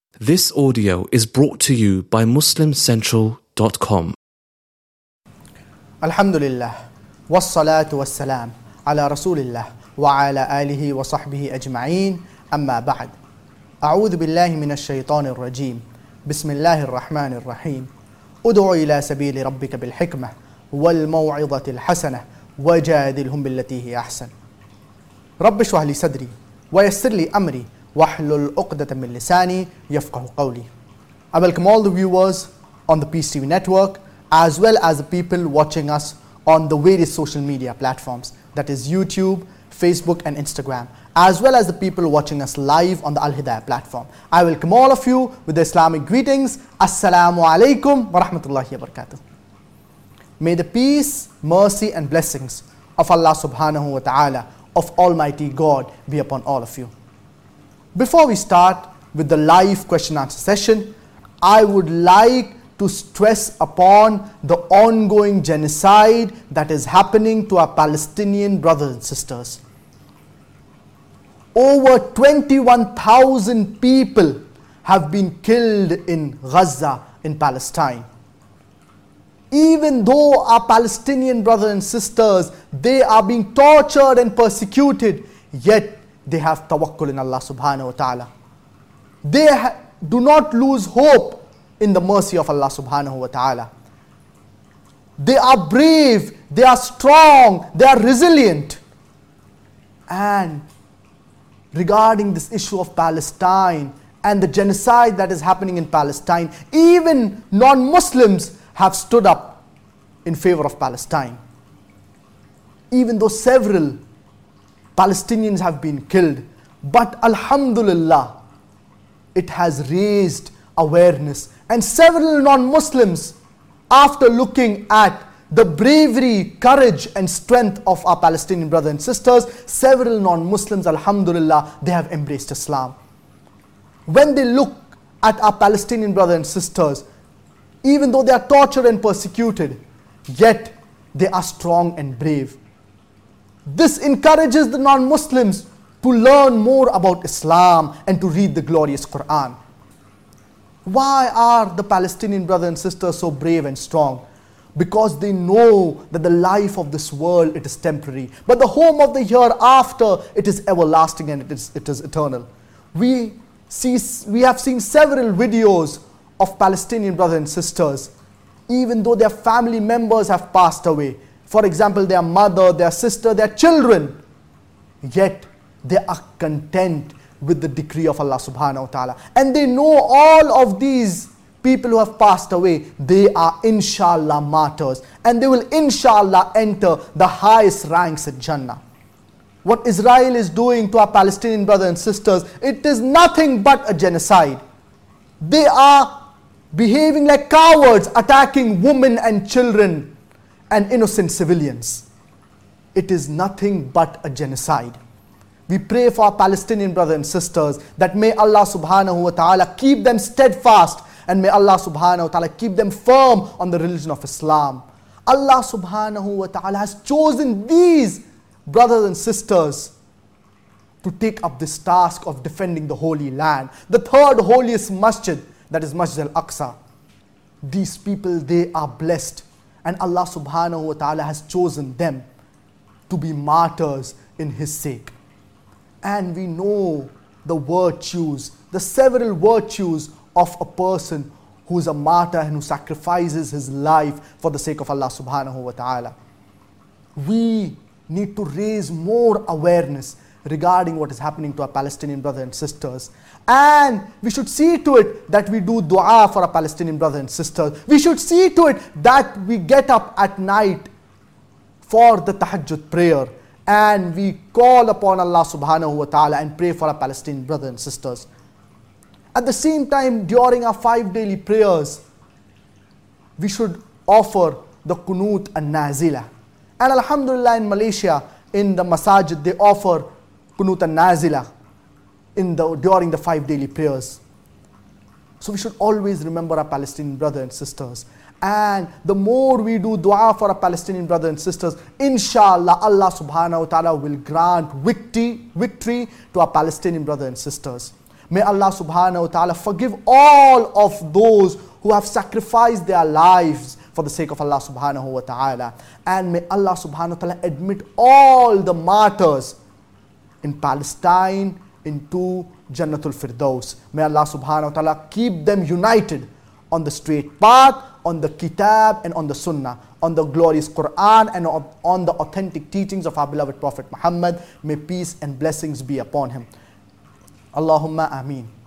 This audio is brought to you by MuslimCentral.com. Alhamdulillah, wassalatu wassalam ala rasulillah wa ala alihi wa sahbihi ajma'een, amma ba'd. A'udhu billahi minash shaitanir rajim. Bismillahir rahmanir rahim. Ud'u ila sabili rabbika bil hikmah wal maw'izati al hasanah wajadilhum billati hi ahsan. Rabbi shrah li sadri wa yassir li amri wahlul 'uqdatan min lisani yafqahu qawli. I welcome all the viewers on the Peace TV network as well as the people watching us on the various social media platforms, that is YouTube, Facebook and Instagram, as well as the people watching us live on the Al Hidayah platform. I welcome all of you with the Islamic greetings. Assalamu alaikum wa rahmatullahi wa barakatuh. May the peace, mercy and blessings of Allah subhanahu wa ta'ala, of Almighty God, be upon all of you. Before we start with the live question answer session, I would like to stress upon the ongoing genocide that is happening to our Palestinian brothers and sisters. Over 21,000 people have been killed in Gaza, in Palestine. Even though our Palestinian brothers and sisters, they are being tortured and persecuted, yet they have tawakkul in Allah subhanahu wa ta'ala. They do not lose hope in the mercy of Allah subhanahu wa ta'ala. They are brave, they are strong, they are resilient. And regarding this issue of Palestine and the genocide that is happening in Palestine, even non-Muslims have stood up in favor of Palestine. Even though several Palestinians have been killed, but Alhamdulillah, it has raised awareness. And several non-Muslims, after looking at the bravery, courage and strength of our Palestinian brothers and sisters, several non-Muslims, Alhamdulillah, they have embraced Islam. When they look at our Palestinian brothers and sisters, even though they are tortured and persecuted, yet they are strong and brave. This encourages the non-Muslims to learn more about Islam and to read the glorious Quran. Why are the Palestinian brothers and sisters so brave and strong? Because they know that the life of this world, it is temporary, but the home of the hereafter, it is everlasting and it is eternal. We have seen several videos of Palestinian brothers and sisters, even though their family members have passed away. For example, their mother, their sister, their children, yet they are content with the decree of Allah subhanahu wa ta'ala. And they know all of these people who have passed away, they are inshallah martyrs. And they will inshallah enter the highest ranks at Jannah. What Israel is doing to our Palestinian brothers and sisters, it is nothing but a genocide. They are behaving like cowards, attacking women and children and innocent civilians. It is nothing but a genocide. We pray for our Palestinian brothers and sisters that may Allah subhanahu wa ta'ala keep them steadfast and may Allah subhanahu wa ta'ala keep them firm on the religion of Islam. Allah subhanahu wa ta'ala has chosen these brothers and sisters to take up this task of defending the Holy Land, the third holiest masjid, that is Masjid al-Aqsa. These people, they are blessed. And Allah subhanahu wa ta'ala has chosen them to be martyrs in His sake. And we know the virtues, the several virtues of a person who is a martyr and who sacrifices his life for the sake of Allah subhanahu wa ta'ala. We need to raise more awareness regarding what is happening to our Palestinian brothers and sisters. And we should see to it that we do dua for our Palestinian brothers and sisters. We should see to it that we get up at night for the tahajjud prayer and we call upon Allah subhanahu wa ta'ala and pray for our Palestinian brothers and sisters. At the same time, during our 5 daily prayers, we should offer the Qunut an-Nazila. And Alhamdulillah, in Malaysia, in the masajid, they offer Qunut an-Nazila during the 5 daily prayers. So we should always remember our Palestinian brothers and sisters. And the more we do dua for our Palestinian brothers and sisters, inshallah, Allah subhanahu wa ta'ala will grant victory to our Palestinian brothers and sisters. May Allah subhanahu wa ta'ala forgive all of those who have sacrificed their lives for the sake of Allah subhanahu wa ta'ala. And may Allah subhanahu wa ta'ala admit all the martyrs in Palestine into Jannatul Firdaus. May Allah subhanahu wa ta'ala keep them united on the straight path, on the Kitab and on the Sunnah, on the glorious Quran and on the authentic teachings of our beloved Prophet Muhammad. May peace and blessings be upon him. Allahumma ameen.